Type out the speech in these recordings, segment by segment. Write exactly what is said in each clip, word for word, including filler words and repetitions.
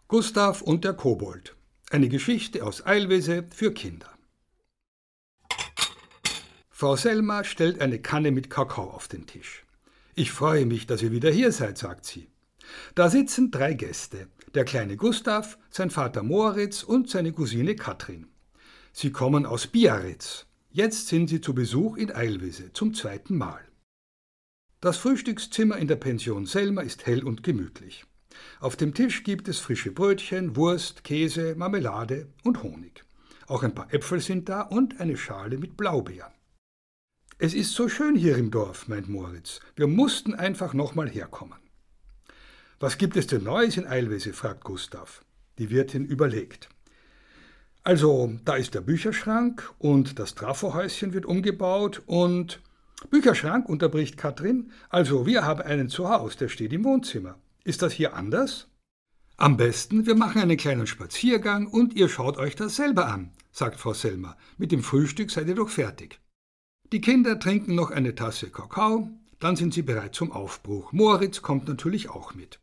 Gustav und der Kobold. Eine Geschichte aus Eilwese für Kinder. Frau Selma stellt eine Kanne mit Kakao auf den Tisch. »Ich freue mich, dass ihr wieder hier seid«, sagt sie. Da sitzen drei Gäste, der kleine Gustav, sein Vater Moritz und seine Cousine Katrin. Sie kommen aus Biarritz. Jetzt sind sie zu Besuch in Eilwese, zum zweiten Mal. Das Frühstückszimmer in der Pension Selma ist hell und gemütlich. Auf dem Tisch gibt es frische Brötchen, Wurst, Käse, Marmelade und Honig. Auch ein paar Äpfel sind da und eine Schale mit Blaubeeren. »Es ist so schön hier im Dorf«, meint Moritz. »Wir mussten einfach nochmal herkommen.« »Was gibt es denn Neues in Eilwese?«, fragt Gustav. Die Wirtin überlegt. »Also, da ist der Bücherschrank und das Trafohäuschen wird umgebaut und...« »Bücherschrank«, unterbricht Katrin. »Also, wir haben einen zu Haus, der steht im Wohnzimmer. Ist das hier anders?« »Am besten, wir machen einen kleinen Spaziergang und ihr schaut euch das selber an«, sagt Frau Selma. »Mit dem Frühstück seid ihr doch fertig.« Die Kinder trinken noch eine Tasse Kakao, dann sind sie bereit zum Aufbruch. Moritz kommt natürlich auch mit.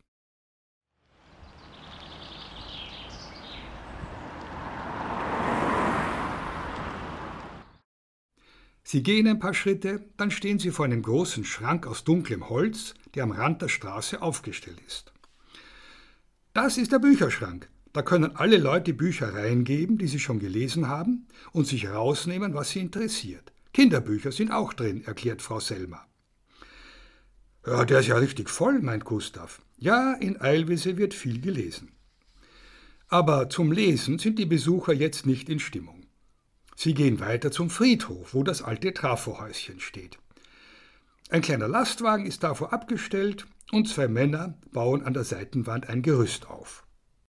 Sie gehen ein paar Schritte, dann stehen sie vor einem großen Schrank aus dunklem Holz, der am Rand der Straße aufgestellt ist. »Das ist der Bücherschrank. Da können alle Leute Bücher reingeben, die sie schon gelesen haben, und sich rausnehmen, was sie interessiert. Kinderbücher sind auch drin«, erklärt Frau Selma. »Ja, der ist ja richtig voll«, meint Gustav. »Ja, in Eilwese wird viel gelesen.« Aber zum Lesen sind die Besucher jetzt nicht in Stimmung. Sie gehen weiter zum Friedhof, wo das alte Trafohäuschen steht. Ein kleiner Lastwagen ist davor abgestellt und zwei Männer bauen an der Seitenwand ein Gerüst auf.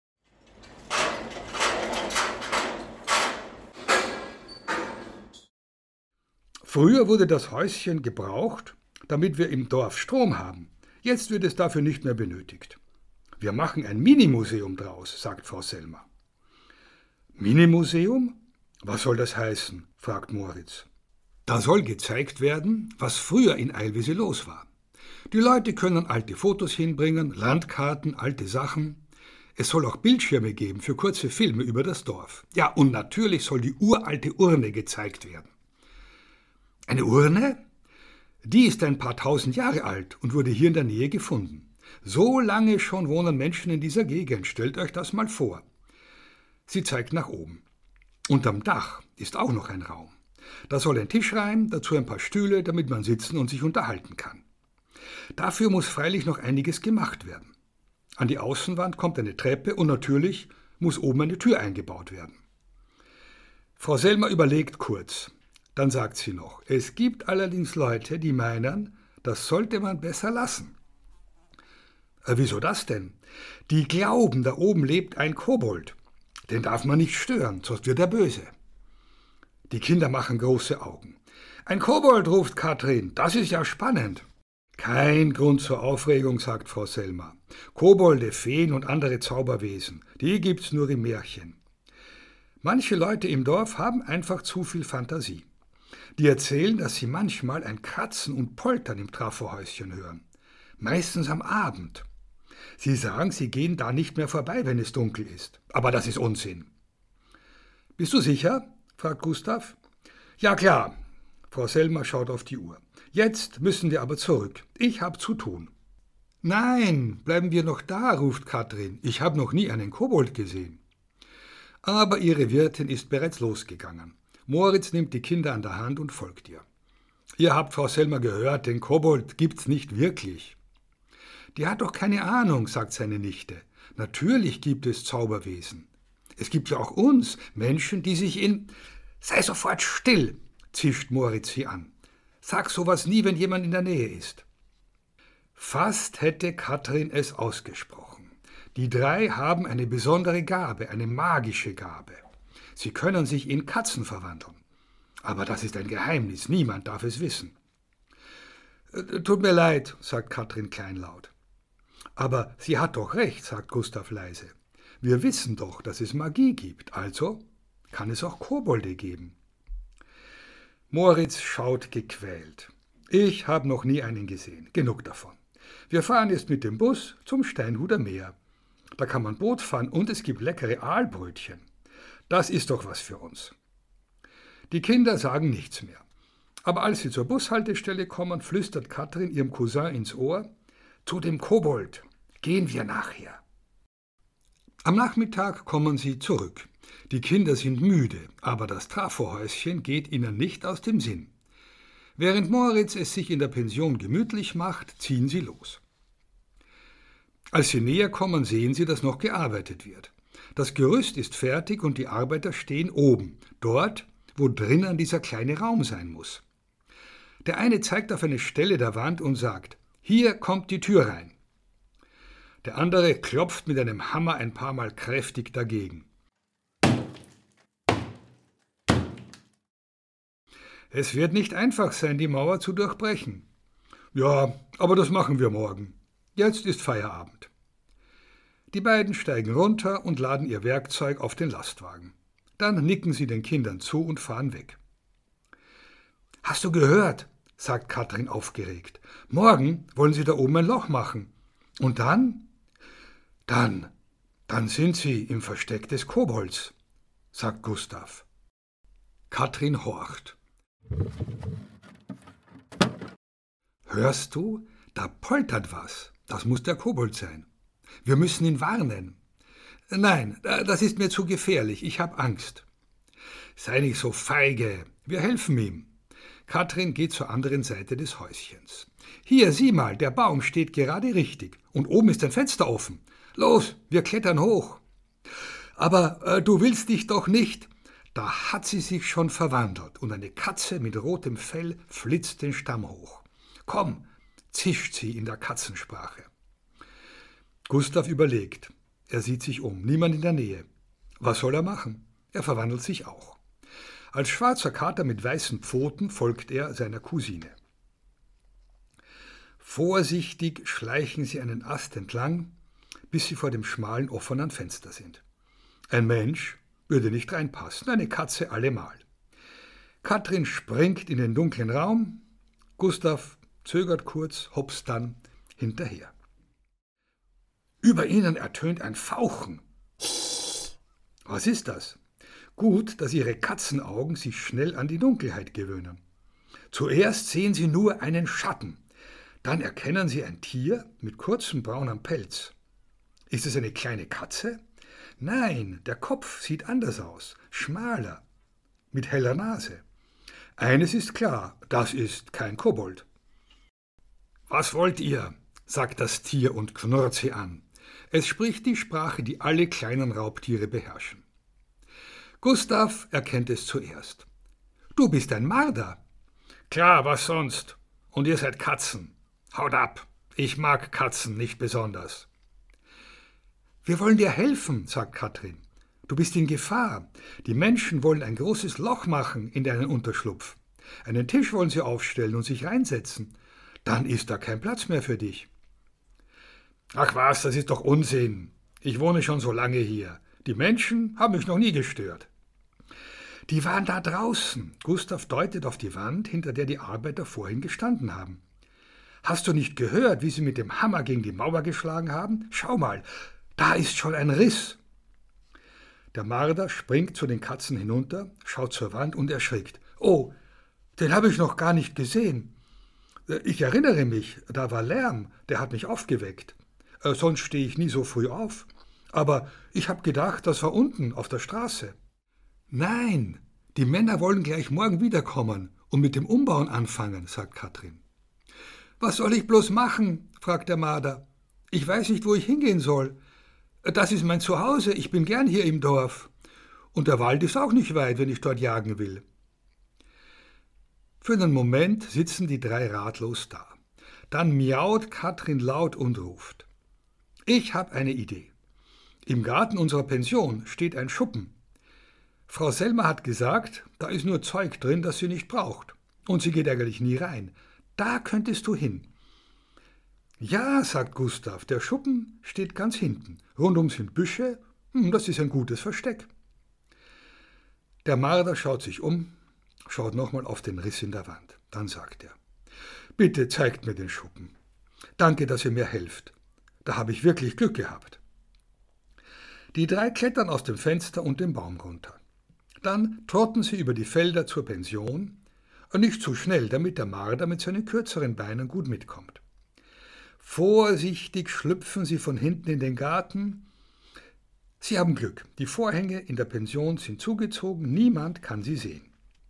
Früher wurde das Häuschen gebraucht, damit wir im Dorf Strom haben. Jetzt wird es dafür nicht mehr benötigt. »Wir machen ein Minimuseum draus«, sagt Frau Selma. »Minimuseum? Was soll das heißen?«, fragt Moritz. »Da soll gezeigt werden, was früher in Eilwese los war. Die Leute können alte Fotos hinbringen, Landkarten, alte Sachen. Es soll auch Bildschirme geben für kurze Filme über das Dorf. Ja, und natürlich soll die uralte Urne gezeigt werden.« »Eine Urne? Die ist ein paar tausend Jahre alt und wurde hier in der Nähe gefunden. So lange schon wohnen Menschen in dieser Gegend, stellt euch das mal vor.« Sie zeigt nach oben. Unterm Dach ist auch noch ein Raum. Da soll ein Tisch rein, dazu ein paar Stühle, damit man sitzen und sich unterhalten kann. Dafür muss freilich noch einiges gemacht werden. An die Außenwand kommt eine Treppe und natürlich muss oben eine Tür eingebaut werden. Frau Selma überlegt kurz. Dann sagt sie noch, es gibt allerdings Leute, die meinen, das sollte man besser lassen. Äh, wieso das denn? Die glauben, da oben lebt ein Kobold. Den darf man nicht stören, sonst wird er böse. Die Kinder machen große Augen. »Ein Kobold«, ruft Katrin, »das ist ja spannend.« »Kein Grund zur Aufregung«, sagt Frau Selma. »Kobolde, Feen und andere Zauberwesen, die gibt's nur im Märchen. Manche Leute im Dorf haben einfach zu viel Fantasie. Die erzählen, dass sie manchmal ein Kratzen und Poltern im Trafohäuschen hören. Meistens am Abend. Sie sagen, sie gehen da nicht mehr vorbei, wenn es dunkel ist. Aber das ist Unsinn.« »Bist du sicher?«, fragt Gustav. »Ja, klar.« Frau Selma schaut auf die Uhr. »Jetzt müssen wir aber zurück. Ich habe zu tun.« »Nein, bleiben wir noch da«, ruft Katrin. »Ich habe noch nie einen Kobold gesehen.« Aber ihre Wirtin ist bereits losgegangen. Moritz nimmt die Kinder an der Hand und folgt ihr. »Ihr habt Frau Selma gehört, den Kobold gibt's nicht wirklich.« »Die hat doch keine Ahnung«, sagt seine Nichte. »Natürlich gibt es Zauberwesen. Es gibt ja auch uns, Menschen, die sich in...« »Sei sofort still«, zischt Moritz sie an. »Sag sowas nie, wenn jemand in der Nähe ist.« Fast hätte Katrin es ausgesprochen. Die drei haben eine besondere Gabe, eine magische Gabe. Sie können sich in Katzen verwandeln. Aber das ist ein Geheimnis, niemand darf es wissen. »Tut mir leid«, sagt Katrin kleinlaut. »Aber sie hat doch recht«, sagt Gustav leise. »Wir wissen doch, dass es Magie gibt, also kann es auch Kobolde geben.« Moritz schaut gequält. »Ich habe noch nie einen gesehen. Genug davon. Wir fahren jetzt mit dem Bus zum Steinhuder Meer. Da kann man Boot fahren und es gibt leckere Aalbrötchen. Das ist doch was für uns. Die Kinder sagen nichts mehr. Aber als sie zur Bushaltestelle kommen, flüstert Katrin ihrem Cousin ins Ohr: »Zu dem Kobold gehen wir nachher.« Am Nachmittag kommen sie zurück. Die Kinder sind müde, aber das Trafohäuschen geht ihnen nicht aus dem Sinn. Während Moritz es sich in der Pension gemütlich macht, ziehen sie los. Als sie näher kommen, sehen sie, dass noch gearbeitet wird. Das Gerüst ist fertig und die Arbeiter stehen oben, dort, wo drinnen dieser kleine Raum sein muss. Der eine zeigt auf eine Stelle der Wand und sagt: »Hier kommt die Tür rein.« Der andere klopft mit einem Hammer ein paar Mal kräftig dagegen. Es wird nicht einfach sein, die Mauer zu durchbrechen. »Ja, aber das machen wir morgen. Jetzt ist Feierabend.« Die beiden steigen runter und laden ihr Werkzeug auf den Lastwagen. Dann nicken sie den Kindern zu und fahren weg. »Hast du gehört?«, sagt Katrin aufgeregt. »Morgen wollen sie da oben ein Loch machen. Und dann?« »Dann, dann sind sie im Versteck des Kobolds«, sagt Gustav. Katrin horcht. »Hörst du? Da poltert was. Das muss der Kobold sein. Wir müssen ihn warnen.« »Nein, das ist mir zu gefährlich. Ich habe Angst.« »Sei nicht so feige. Wir helfen ihm.« Katrin geht zur anderen Seite des Häuschens. »Hier, sieh mal, der Baum steht gerade richtig. Und oben ist ein Fenster offen. Los, wir klettern hoch.« »Aber äh, du willst dich doch nicht...« Da hat sie sich schon verwandelt und eine Katze mit rotem Fell flitzt den Stamm hoch. »Komm«, zischt sie in der Katzensprache. Gustav überlegt. Er sieht sich um. Niemand in der Nähe. Was soll er machen? Er verwandelt sich auch. Als schwarzer Kater mit weißen Pfoten folgt er seiner Cousine. Vorsichtig schleichen sie einen Ast entlang, bis sie vor dem schmalen, offenen Fenster sind. Ein Mensch würde nicht reinpassen, eine Katze allemal. Katrin springt in den dunklen Raum, Gustav zögert kurz, hopst dann hinterher. Über ihnen ertönt ein Fauchen. Was ist das? Gut, dass ihre Katzenaugen sich schnell an die Dunkelheit gewöhnen. Zuerst sehen sie nur einen Schatten, dann erkennen sie ein Tier mit kurzem braunem Pelz. Ist es eine kleine Katze? Nein, der Kopf sieht anders aus, schmaler, mit heller Nase. Eines ist klar, das ist kein Kobold. »Was wollt ihr?«, sagt das Tier und knurrt sie an. Es spricht die Sprache, die alle kleinen Raubtiere beherrschen. Gustav erkennt es zuerst. »Du bist ein Marder.« »Klar, was sonst? Und ihr seid Katzen. Haut ab, ich mag Katzen nicht besonders.« »Wir wollen dir helfen«, sagt Katrin. »Du bist in Gefahr. Die Menschen wollen ein großes Loch machen in deinen Unterschlupf. Einen Tisch wollen sie aufstellen und sich reinsetzen. Dann ist da kein Platz mehr für dich.« »Ach was, das ist doch Unsinn. Ich wohne schon so lange hier. Die Menschen haben mich noch nie gestört.« »Die waren da draußen.« Gustav deutet auf die Wand, hinter der die Arbeiter vorhin gestanden haben. »Hast du nicht gehört, wie sie mit dem Hammer gegen die Mauer geschlagen haben? Schau mal, da ist schon ein Riss.« Der Marder springt zu den Katzen hinunter, schaut zur Wand und erschrickt. »Oh, den habe ich noch gar nicht gesehen. Ich erinnere mich, da war Lärm, der hat mich aufgeweckt. Sonst stehe ich nie so früh auf. Aber ich habe gedacht, das war unten auf der Straße.« »Nein, die Männer wollen gleich morgen wiederkommen und mit dem Umbauen anfangen«, sagt Katrin. »Was soll ich bloß machen?«, fragt der Marder. »Ich weiß nicht, wo ich hingehen soll. Das ist mein Zuhause, ich bin gern hier im Dorf. Und der Wald ist auch nicht weit, wenn ich dort jagen will.« Für einen Moment sitzen die drei ratlos da. Dann miaut Katrin laut und ruft. »Ich habe eine Idee. Im Garten unserer Pension steht ein Schuppen. Frau Selma hat gesagt, da ist nur Zeug drin, das sie nicht braucht. Und sie geht eigentlich nie rein. Da könntest du hin.« »Ja«, sagt Gustav, »der Schuppen steht ganz hinten. Rundum sind Büsche, hm, das ist ein gutes Versteck.« Der Marder schaut sich um, schaut nochmal auf den Riss in der Wand. Dann sagt er, »Bitte zeigt mir den Schuppen. Danke, dass ihr mir helft. Da habe ich wirklich Glück gehabt.« Die drei klettern aus dem Fenster und den Baum runter. Dann trotten sie über die Felder zur Pension, nicht zu schnell, damit der Marder mit seinen kürzeren Beinen gut mitkommt. Vorsichtig schlüpfen sie von hinten in den Garten. Sie haben Glück, die Vorhänge in der Pension sind zugezogen, niemand kann sie sehen.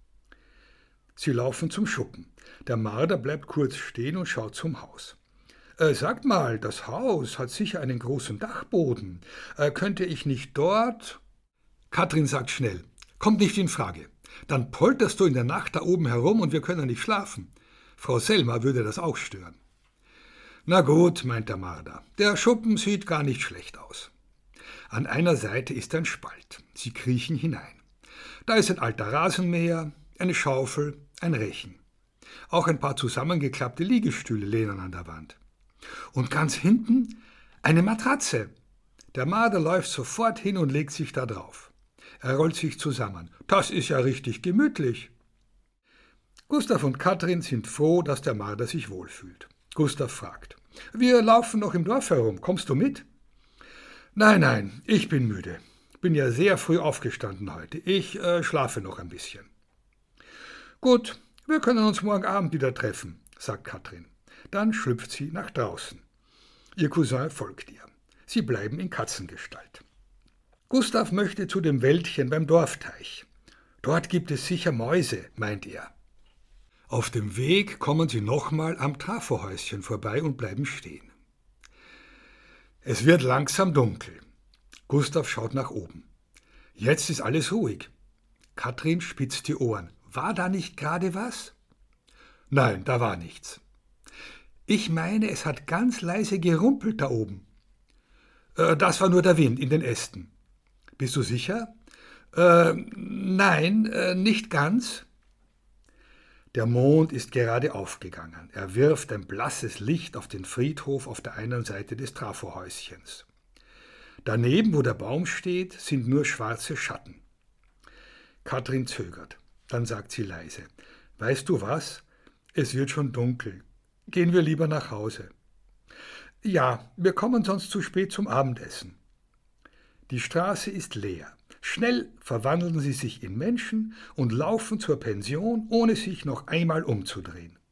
Sie laufen zum Schuppen. Der Marder bleibt kurz stehen und schaut zum Haus. Äh, sagt mal, das Haus hat sicher einen großen Dachboden. Äh, könnte ich nicht dort? Katrin sagt schnell, kommt nicht in Frage. Dann polterst du in der Nacht da oben herum und wir können nicht schlafen. Frau Selma würde das auch stören. Na gut, meint der Marder, der Schuppen sieht gar nicht schlecht aus. An einer Seite ist ein Spalt. Sie kriechen hinein. Da ist ein alter Rasenmäher, eine Schaufel, ein Rechen. Auch ein paar zusammengeklappte Liegestühle lehnen an der Wand. Und ganz hinten eine Matratze. Der Marder läuft sofort hin und legt sich da drauf. Er rollt sich zusammen. Das ist ja richtig gemütlich. Gustav und Katrin sind froh, dass der Marder sich wohlfühlt. Gustav fragt, wir laufen noch im Dorf herum, kommst du mit? Nein, nein, ich bin müde. Bin ja sehr früh aufgestanden heute. Ich äh, schlafe noch ein bisschen. Gut, wir können uns morgen Abend wieder treffen, sagt Katrin. Dann schlüpft sie nach draußen. Ihr Cousin folgt ihr. Sie bleiben in Katzengestalt. Gustav möchte zu dem Wäldchen beim Dorfteich. Dort gibt es sicher Mäuse, meint er. Auf dem Weg kommen sie nochmal am Trafohäuschen vorbei und bleiben stehen. Es wird langsam dunkel. Gustav schaut nach oben. Jetzt ist alles ruhig. Katrin spitzt die Ohren. War da nicht gerade was? Nein, da war nichts. Ich meine, es hat ganz leise gerumpelt da oben. Äh, das war nur der Wind in den Ästen. Bist du sicher? Äh, nein, äh, nicht ganz. Der Mond ist gerade aufgegangen. Er wirft ein blasses Licht auf den Friedhof auf der einen Seite des Trafohäuschens. Daneben, wo der Baum steht, sind nur schwarze Schatten. Katrin zögert. Dann sagt sie leise, weißt du was? Es wird schon dunkel. Gehen wir lieber nach Hause. Ja, wir kommen sonst zu spät zum Abendessen. Die Straße ist leer. Schnell verwandeln sie sich in Menschen und laufen zur Pension, ohne sich noch einmal umzudrehen.